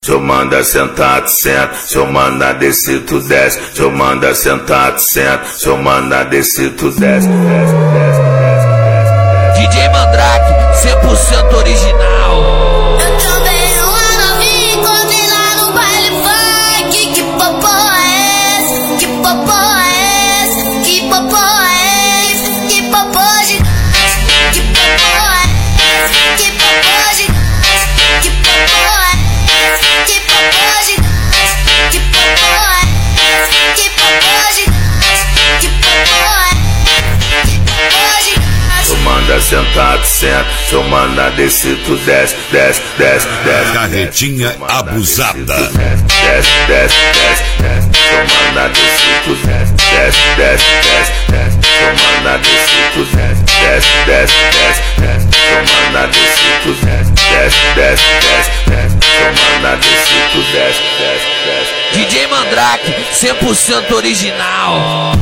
Se eu mandar sentar, tu senta. Se eu mandar descer, tu desce. Se eu mandar sentar, tu senta. Se eu mandar descer, tu desce. DJ Mandrake, 100% original. Eu também uma novinha, encontrei lá no baile funk. Que popô é esse? Que popô é esse? Que popô é esse? Que popô gigante? Que popô é esse? Que popô gigante? Que popô é esse? Que popô gigante? Que popô é esse? Que popô gigante? Que popô é esse? Que popô gigante? Se eu mandar sentar, tu senta. Se eu mandar descer, tu desce, desce, desce, desce. Carretinha abusada. Desce, desce, desce, desce. Se eu mandar descer, tu desce, desce, desce, desce, desce. Se eu mandar descer, tu desce, desce, desce, desce, desce. Se eu mandar descer, tu desce, desce, desce, desce, desce. Se eu mandar descer, tu desce, desce, desce. DJ Mandrake, 100% original.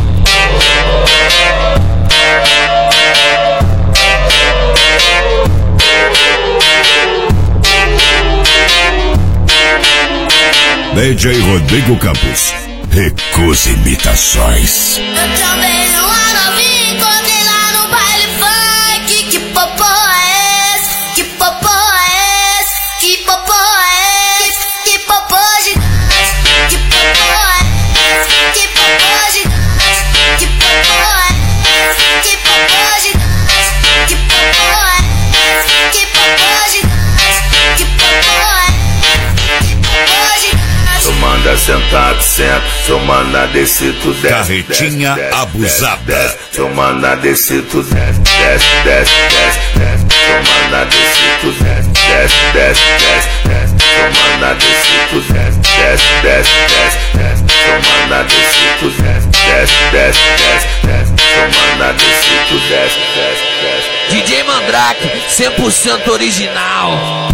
DJ Rodrigo Campos. Recusa imitações. Eu também uma novinha, encontrei lá no baile funk. Que popô é esse? Que popô é esse? Que popô é esse? Que popô gigante? Que popô é esse? Que popô gigante? Que popô é esse? Que popô gigante? Que popô é esse? Que popô gigante? Que popô é esse? Que popô gigante? Se eu mandar sentar, tu senta. Se eu mandar descer, tu desce. Carretinha desce, desce, abusada. desce. Se eu mandar descer, tu desce, desce, desce, desce, desce. Se eu mandar descer, tu desce, desce, desce, desce, desce. Se eu mandar descer, tu desce, desce, desce, desce, desce. Se eu mandar descer, tu desce, desce, desce, desce, desce. Se eu mandar descer, tu desce, desce, desce. DJ Mandrake, 100% original.